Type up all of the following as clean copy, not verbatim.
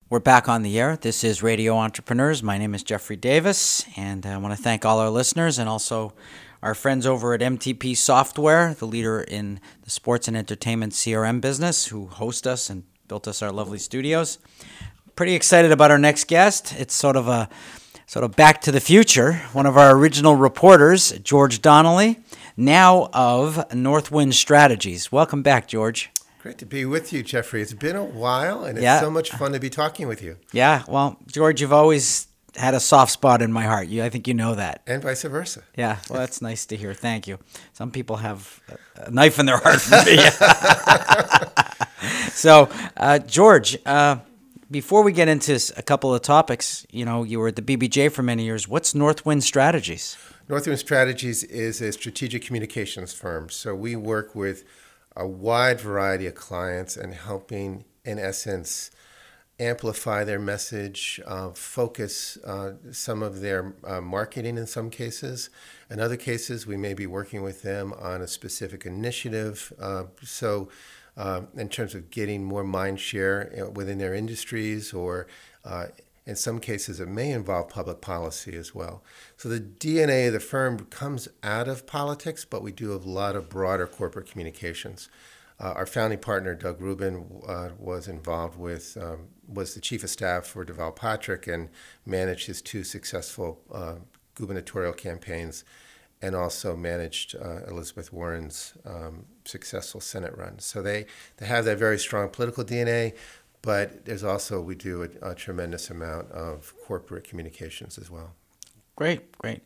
We're back on the air. This is Radio Entrepreneurs. My name is Jeffrey Davis, and I want to thank all our listeners and also our friends over at MTP Software, the leader in the sports and entertainment CRM business, who host us and built us our lovely studios. Pretty excited about our next guest. It's sort of back to the future. One of our original reporters, George Donnelly, now of Northwind Strategies. Welcome back, George. Great to be with you, Jeffrey. It's been a while, and it's so much fun to be talking with you. Yeah, well, George, you've always had a soft spot in my heart. I think you know that. And vice versa. Yeah, well, that's nice to hear. Thank you. Some people have a knife in their heart for me. So, George, before we get into a couple of topics, you were at the BBJ for many years. What's Northwind Strategies? Northwind Strategies is a strategic communications firm. So we work with a wide variety of clients and helping, in essence, amplify their message, focus some of their marketing in some cases. In other cases, we may be working with them on a specific initiative. In terms of getting more mind share within their industries, or in some cases, it may involve public policy as well. So the DNA of the firm comes out of politics, but we do a lot of broader corporate communications. Our founding partner, Doug Rubin, was involved with, was the chief of staff for Deval Patrick and managed his two successful gubernatorial campaigns, and also managed Elizabeth Warren's successful Senate run. So they have that very strong political DNA, but there's also, we do a tremendous amount of corporate communications as well. Great.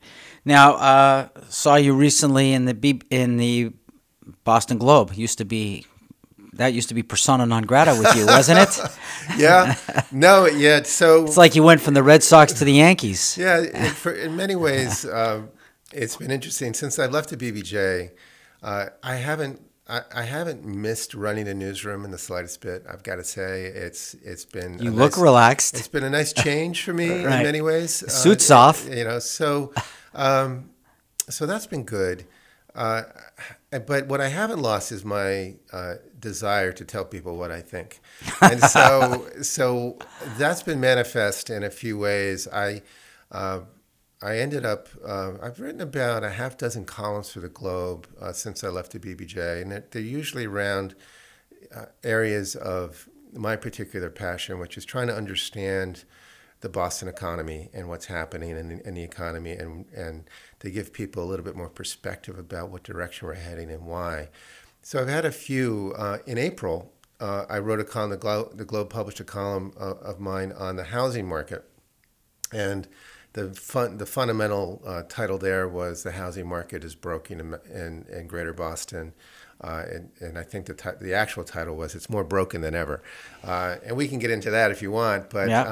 Now, saw you recently in the Boston Globe. That used to be persona non grata with you, wasn't it? Yeah. No, yeah. So it's like you went from the Red Sox to the Yankees. Yeah, in many ways, it's been interesting. Since I left the BBJ, I haven't missed running a newsroom in the slightest bit. I've got to say, it's been. You look relaxed. It's been a nice change for me in many ways. Suits off. So that's been good. But what I haven't lost is my desire to tell people what I think, and so that's been manifest in a few ways. I ended up, I've written about a half dozen columns for the Globe since I left the BBJ, and they're usually around areas of my particular passion, which is trying to understand the Boston economy and what's happening in the economy, and to give people a little bit more perspective about what direction we're heading and why. So I've had a few. In April, I wrote a column, the Globe published a column of mine on the housing market, and the fundamental title there was "The Housing Market is Broken in Greater Boston," and I think the actual title was "It's More Broken Than Ever," and we can get into that if you want.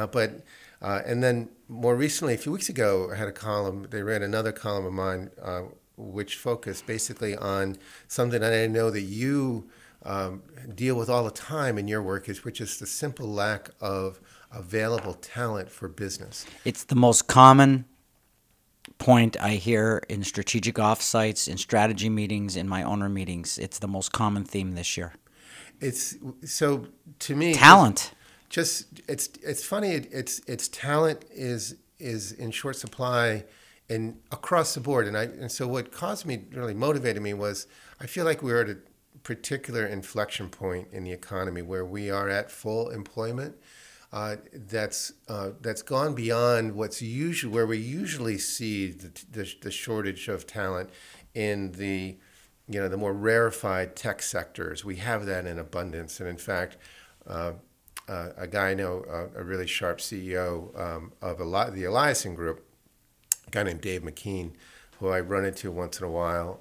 And then more recently, a few weeks ago, I had a column. They read another column of mine, which focused basically on something that I know that you deal with all the time in your work, which is the simple lack of available talent for business. It's the most common point I hear in strategic offsites, in strategy meetings, in my owner meetings. It's the most common theme this year. It's so to me talent. It's funny. It's talent is in short supply and across the board. And so what really motivated me was I feel like we're at a particular inflection point in the economy where we are at full employment. That's gone beyond where we usually see the shortage of talent in the more rarefied tech sectors. We have that in abundance, and in fact, a guy I know, a really sharp CEO of the Eliason Group, a guy named Dave McKean, who I run into once in a while,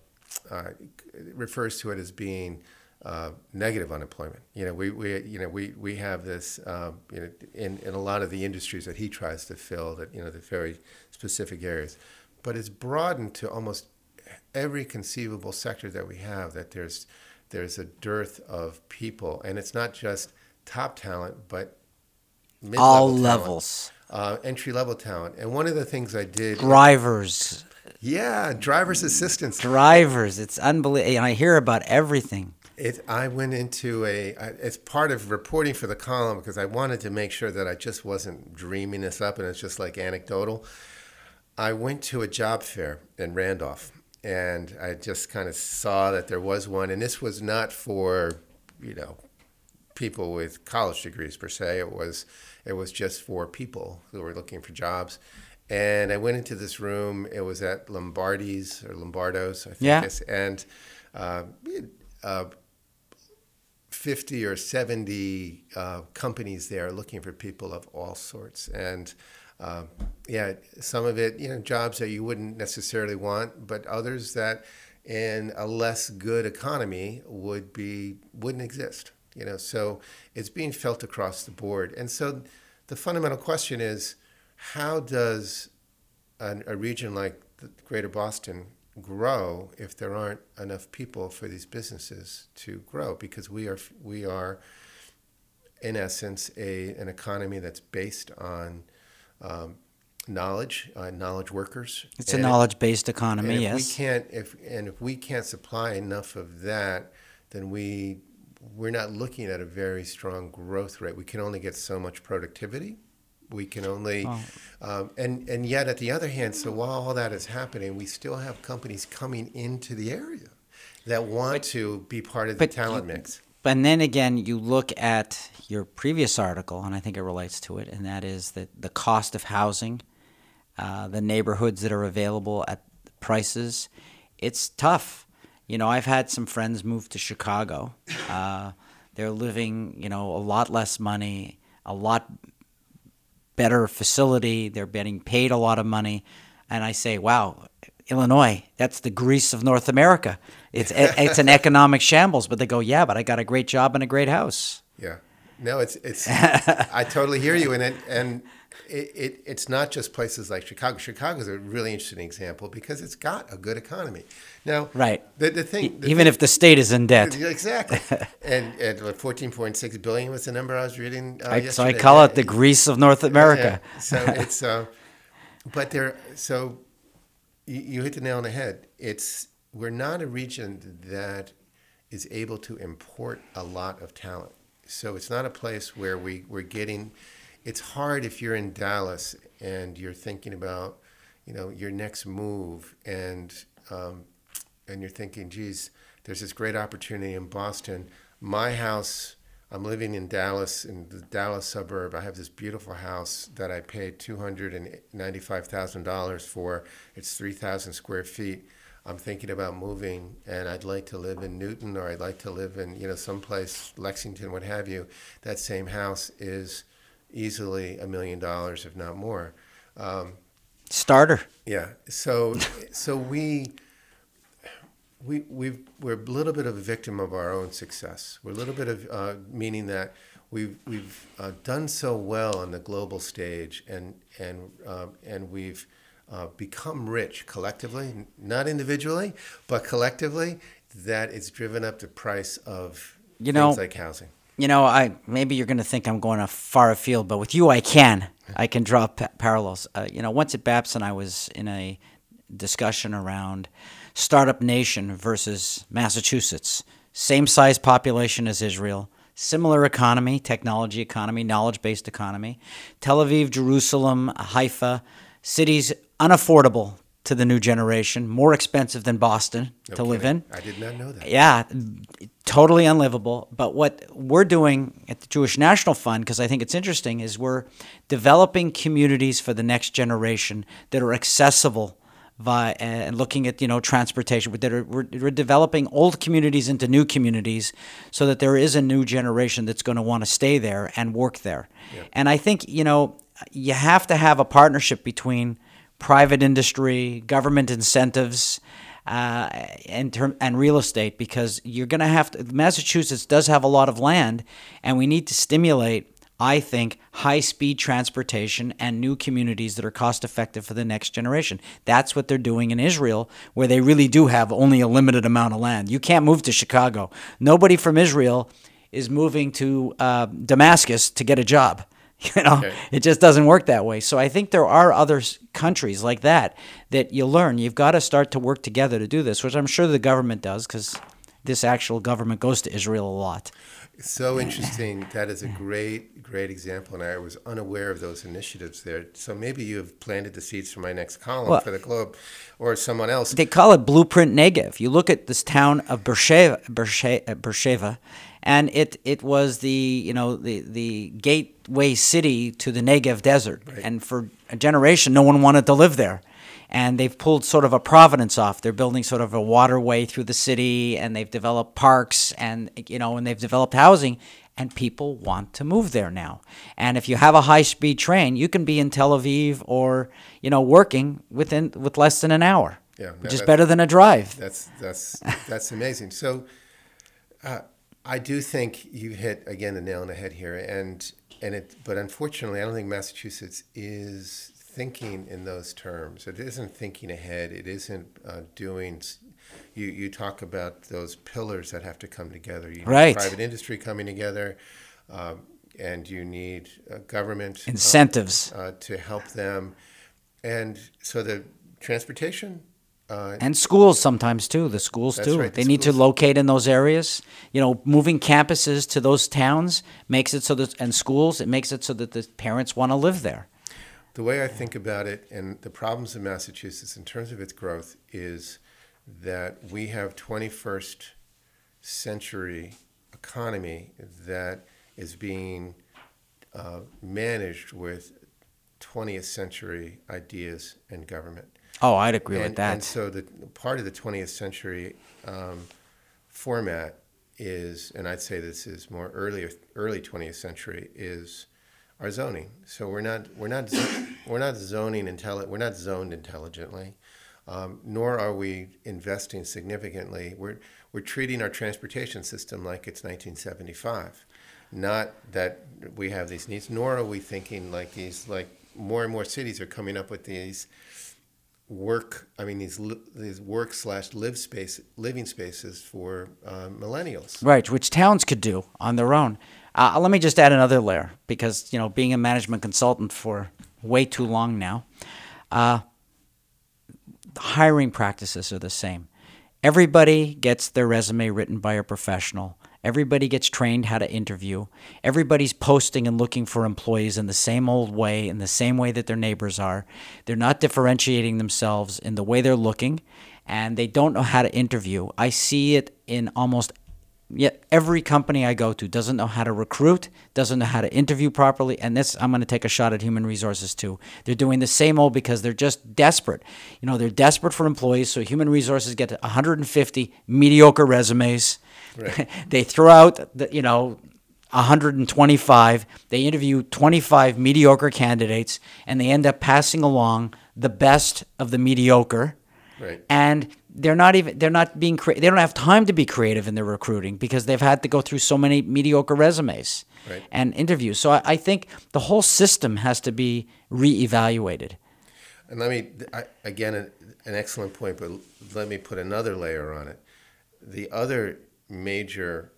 refers to it as being negative unemployment. We have this in a lot of the industries that he tries to fill, that the very specific areas, but it's broadened to almost every conceivable sector that we have. That there's a dearth of people, and it's not just top talent, but mid-level all talent, levels, entry-level talent. And one of the things I did, drivers, driver's assistants, it's unbelievable. And I hear about everything. I went into as part of reporting for the column, because I wanted to make sure that I just wasn't dreaming this up and it's just like anecdotal. I went to a job fair in Randolph, and I just kind of saw that there was one, and this was not for, people with college degrees per se. It was just for people who were looking for jobs. And I went into this room. It was at Lombardi's or Lombardo's, I think. Yeah. And 50 or 70 companies there looking for people of all sorts. And some of it, jobs that you wouldn't necessarily want, but others that in a less good economy wouldn't exist. So it's being felt across the board. And so the fundamental question is, how does a region like the Greater Boston grow if there aren't enough people for these businesses to grow? Because we are in essence an economy that's based on knowledge workers. It's a knowledge-based economy. And yes. If we can't supply enough of that, then we're not looking at a very strong growth rate. We can only get so much productivity. We can only, and yet at the other hand, so while all that is happening, we still have companies coming into the area that want to be part of the talent mix. And then again, you look at your previous article, and I think it relates to it, and that is that the cost of housing, the neighborhoods that are available at prices, it's tough. I've had some friends move to Chicago. They're living, a lot less money, a lot better facility. They're getting paid a lot of money. And I say, wow, Illinois, that's the Greece of North America. It's an economic shambles. But they go, yeah, but I got a great job and a great house. Yeah. No, it's I totally hear you. And it's not just places like Chicago. Chicago is a really interesting example because it's got a good economy. Now, right. The thing, if the state is in debt. Exactly. and $14.6 billion was the number I was reading yesterday. So I call it the Greece of North America. Yeah. So it's so you hit the nail on the head. We're not a region that is able to import a lot of talent. So it's not a place where we're getting. It's hard if you're in Dallas and you're thinking about, your next move, and you're thinking, geez, there's this great opportunity in Boston. My house, I'm living in Dallas, in the Dallas suburb. I have this beautiful house that I paid $295,000 for. It's 3,000 square feet. I'm thinking about moving, and I'd like to live in Newton, or I'd like to live in, someplace, Lexington, what have you. That same house is easily $1 million, if not more. Starter. Yeah. So we're a little bit of a victim of our own success. We're a little bit of meaning that we've done so well on the global stage, and we've become rich collectively, not individually, but collectively, that it's driven up the price of things like housing. Maybe you're going to think I'm going far afield, but with you, I can draw parallels. Once at Babson, I was in a discussion around Startup Nation versus Massachusetts. Same size population as Israel, similar economy, technology economy, knowledge-based economy. Tel Aviv, Jerusalem, Haifa, cities unaffordable to the new generation, more expensive than Boston to live in. I did not know that. Yeah, totally unlivable. But what we're doing at the Jewish National Fund, because I think it's interesting, is we're developing communities for the next generation that are accessible and looking at transportation. We're developing old communities into new communities so that there is a new generation that's going to want to stay there and work there. Yeah. And I think you have to have a partnership between private industry, government incentives, and real estate, because you're going to have to. Massachusetts does have a lot of land, and we need to stimulate, I think, high-speed transportation and new communities that are cost-effective for the next generation. That's what they're doing in Israel, where they really do have only a limited amount of land. You can't move to Chicago. Nobody from Israel is moving to Damascus to get a job. Okay. It just doesn't work that way. So I think there are other countries like that you learn. You've got to start to work together to do this, which I'm sure the government does, because this actual government goes to Israel a lot. So interesting. That is a great example, and I was unaware of those initiatives there. So maybe you have planted the seeds for my next column for the Globe, or someone else. They call it Blueprint Negev. You look at this town of Beersheva, and it was the gateway city to the Negev desert, right. And for a generation, no one wanted to live there. And they've pulled sort of a Providence off. They're building sort of a waterway through the city, and they've developed parks, and and they've developed housing, and people want to move there now. And if you have a high-speed train, you can be in Tel Aviv or working with less than an hour, which is better than a drive. That's amazing. So, I do think you hit again the nail on the head here, but unfortunately, I don't think Massachusetts is thinking in those terms. It isn't thinking ahead. It isn't doing. You talk about those pillars that have to come together. You need private industry coming together, and you need government incentives to help them, and so the transportation. And schools sometimes too. The schools too. Right, they need to locate in those areas. Moving campuses to those towns makes it so that, and schools, it makes it so that the parents want to live there. The way I think about it, and the problems in Massachusetts in terms of its growth, is that we have 21st century economy that is being managed with 20th century ideas and government. Oh, I'd agree with that. And so the part of the 20th century format is, and I'd say this is more early 20th century, is our zoning. So we're not zoned intelligently, nor are we investing significantly. We're treating our transportation system like it's 1975. Not that we have these needs, nor are we thinking like more and more cities are coming up with these these work/living spaces for millennials. Right, which towns could do on their own. Let me just add another layer, because being a management consultant for way too long now, hiring practices are the same. Everybody gets their resume written by a professional. Everybody gets trained how to interview. Everybody's posting and looking for employees in the same old way, in the same way that their neighbors are. They're not differentiating themselves in the way they're looking, and they don't know how to interview. I see it in almost every company I go to. Doesn't know how to recruit, doesn't know how to interview properly, and this, I'm going to take a shot at human resources too. They're doing the same old because they're just desperate. They're desperate for employees, so human resources get 150 mediocre resumes. Right. They throw out 125. They interview 25 mediocre candidates, and they end up passing along the best of the mediocre. Right. And they don't have time to be creative in their recruiting because they've had to go through so many mediocre resumes and interviews. So I think the whole system has to be reevaluated. And again, an excellent point, but let me put another layer on it. The other major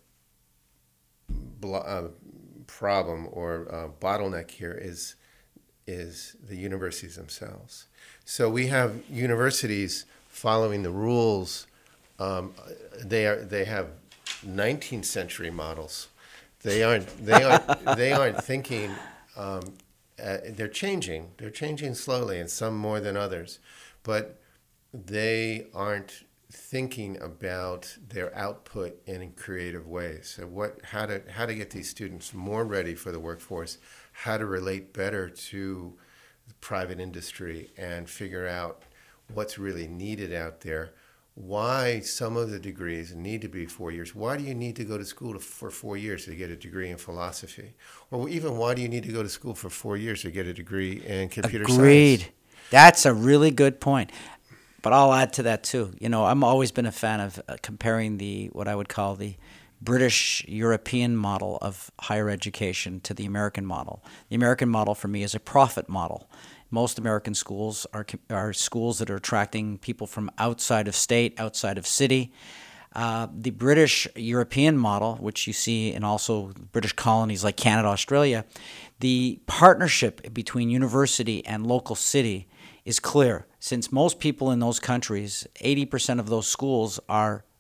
problem or bottleneck here is the universities themselves. So we have universities following the rules. They have 19th century models. They aren't thinking. They're changing. They're changing slowly, and some more than others, but they aren't thinking about their output in creative ways. So how to get these students more ready for the workforce, how to relate better to the private industry, and figure out what's really needed out there. Why some of the degrees need to be 4 years. Why do you need to go to school for 4 years to get a degree in philosophy? Or even why do you need to go to school for 4 years to get a degree in computer science? Agreed. That's a really good point. But I'll add to that too. I've always been a fan of comparing what I would call the British European model of higher education to the American model. The American model for me is a profit model. Most American schools are schools that are attracting people from outside of state, outside of city. The British European model, which you see in also British colonies like Canada, Australia, the partnership between university and local city is clear. Since most people in those countries, 80% of those schools are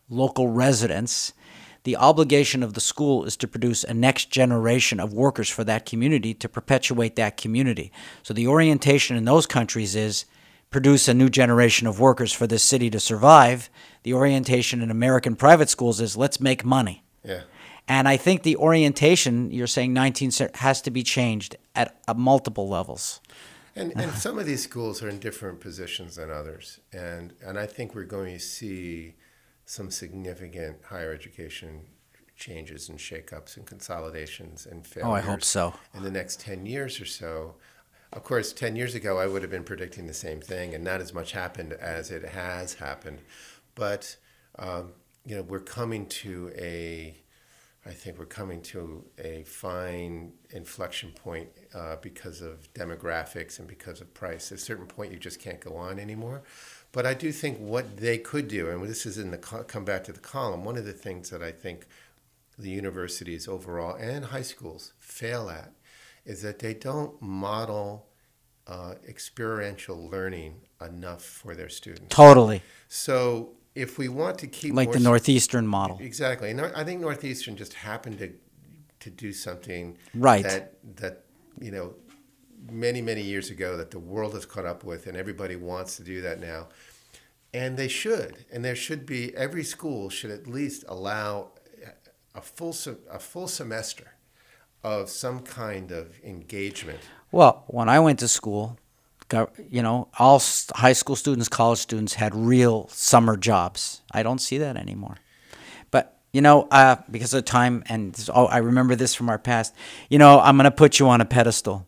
local residents, the obligation of the school is to produce a next generation of workers for that community to perpetuate that community. So the orientation in those countries is produce a new generation of workers for this city to survive. The orientation in American private schools is let's make money. Yeah. And I think the orientation, you're saying 19th has to be changed at multiple levels. And some of these schools are in different positions than others. And I think we're going to see some significant higher education changes and shakeups and consolidations and failures. Oh, I hope so. In the next 10 years or so. Of course, 10 years ago, I would have been predicting the same thing, and not as much happened as it has happened. But, we're coming to I think we're coming to a fine inflection point because of demographics and because of price. At a certain point, you just can't go on anymore. But I do think what they could do, and this is in the come back to the column, one of the things that I think the universities overall and high schools fail at is that they don't model experiential learning enough for their students. Totally. So if we want to keep like the Northeastern model. Exactly. And I think Northeastern just happened to do something right. that many, many years ago that the world has caught up with, and everybody wants to do that now. And they should. And there should be, every school should at least allow a full semester of some kind of engagement. Well, when I went to school, all high school students, college students had real summer jobs. I don't see that anymore. But, because of time, and I remember this from our past, I'm going to put you on a pedestal.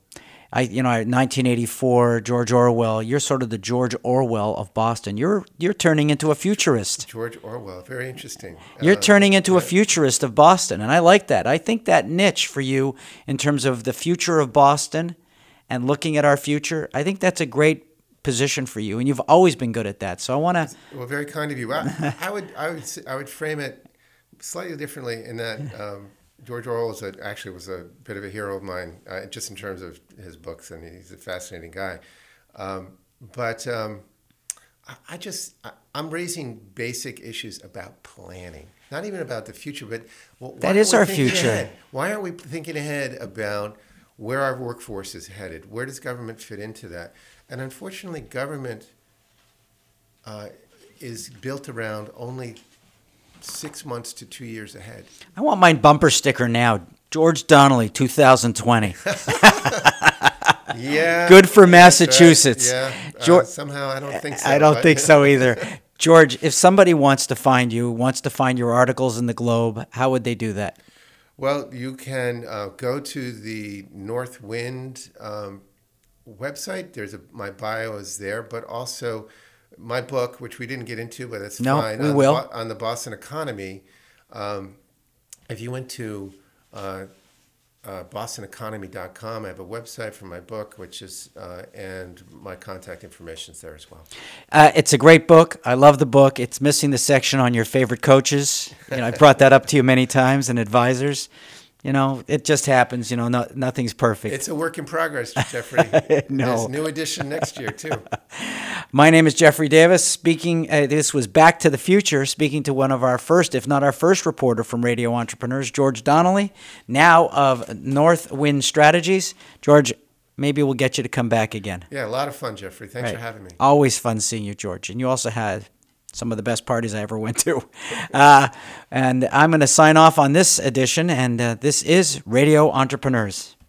1984, George Orwell, you're sort of the George Orwell of Boston. You're turning into a futurist. George Orwell, very interesting. You're turning into a futurist of Boston, and I like that. I think that niche for you in terms of the future of Boston and looking at our future, I think that's a great position for you, and you've always been good at that. So I want to. Well, very kind of you. I would frame it slightly differently in that George Orwell was a bit of a hero of mine, just in terms of his books, and he's a fascinating guy. But I'm raising basic issues about planning, not even about the future, but that is our future. Ahead? Why aren't we thinking ahead about where our workforce is headed? Where does government fit into that? And unfortunately, government is built around only 6 months to 2 years ahead. I want my bumper sticker now. George Donnelly, 2020. Yeah. Good for Massachusetts. Right. Yeah. Somehow I don't think so. I don't think so either. George, if somebody wants to find you, wants to find your articles in the Globe, how would they do that? Well, you can go to the Northwind website. My bio is there, but also my book, which we didn't get into, but it's fine. We will. On the Boston economy. If you went to bostoneconomy.com, I have a website for my book, which is, and my contact information is there as well. It's a great book. I love the book. It's missing the section on your favorite coaches. I brought that up to you many times, and advisors. It just happens. Nothing's perfect. It's a work in progress, Jeffrey. No. There's a new edition next year, too. My name is Jeffrey Davis. Speaking, this was Back to the Future, speaking to one of our first, if not our first reporter from Radio Entrepreneurs, George Donnelly, now of Northwind Strategies. George, maybe we'll get you to come back again. Yeah, a lot of fun, Jeffrey. Thanks for having me. Always fun seeing you, George. And you also had some of the best parties I ever went to. And I'm going to sign off on this edition, and this is Radio Entrepreneurs.